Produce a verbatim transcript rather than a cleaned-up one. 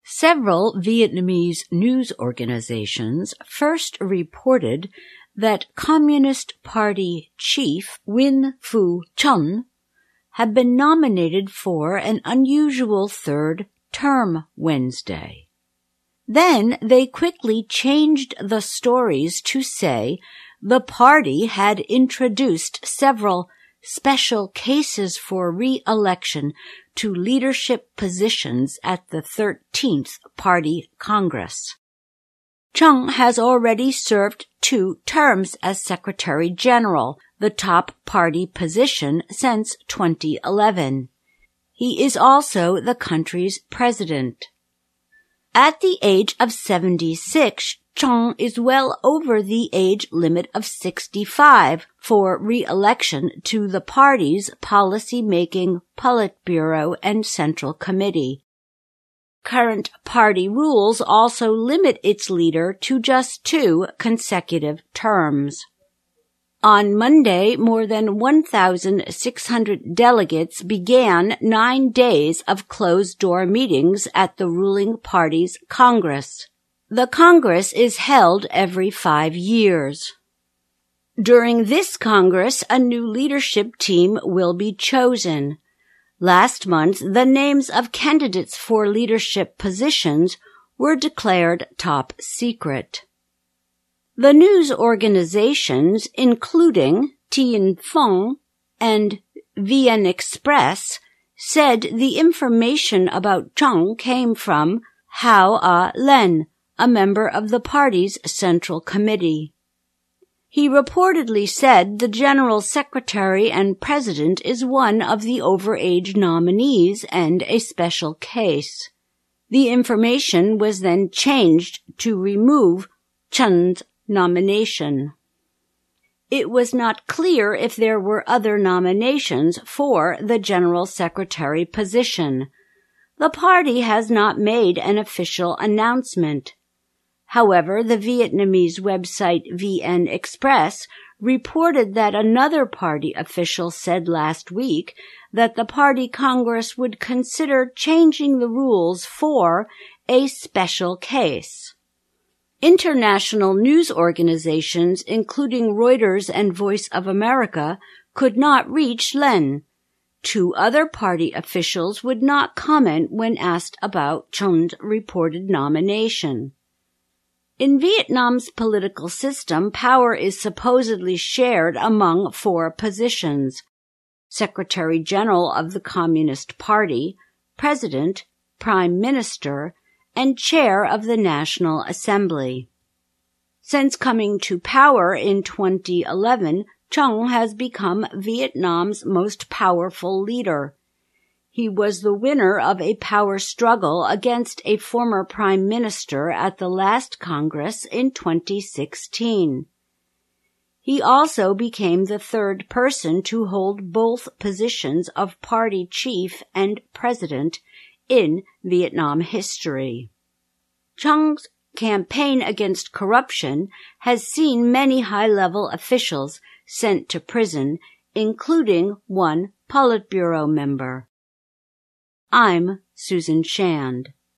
Several Vietnamese news organizations first reported that Communist Party chief Nguyen Phu Trong had been nominated for an unusual third term Wednesday. Then they quickly changed the stories to say the party had introduced several special cases for re-election to leadership positions at the thirteenth Party Congress. Chung has already served two terms as Secretary General, the top party position since twenty eleven. He is also the country's president. At the age of seventy-six, Chung is well over the age limit of sixty-five for re-election to the party's policy-making Politburo and Central Committee. Current party rules also limit its leader to just two consecutive terms. On Monday, more than one thousand six hundred delegates began nine days of closed-door meetings at the ruling party's Congress. The Congress is held every five years. During this Congress, a new leadership team will be chosen. Last month, the names of candidates for leadership positions were declared top secret. The news organizations, including Tien Phong and VN Express, said the information about Chung came from Hao A Len, a member of the party's Central Committee. He reportedly said the General Secretary and President is one of the overage nominees and a special case. The information was then changed to remove Chun's nomination. It was not clear if there were other nominations for the General Secretary position. The party has not made an official announcement. However, the Vietnamese website V N Express reported that another party official said last week that the party Congress would consider changing the rules for a special case. International news organizations, including Reuters and Voice of America, could not reach Len. Two other party officials would not comment when asked about Chun's reported nomination. In Vietnam's political system, power is supposedly shared among four positions: Secretary General of the Communist Party, President, Prime Minister, and Chair of the National Assembly. Since coming to power in twenty eleven, Chung has become Vietnam's most powerful leader. He was the winner of a power struggle against a former prime minister at the last Congress in twenty sixteen. He also became the third person to hold both positions of party chief and president in Vietnam history. Chung's campaign against corruption has seen many high-level officials sent to prison, including one Politburo member. I'm Susan Shand.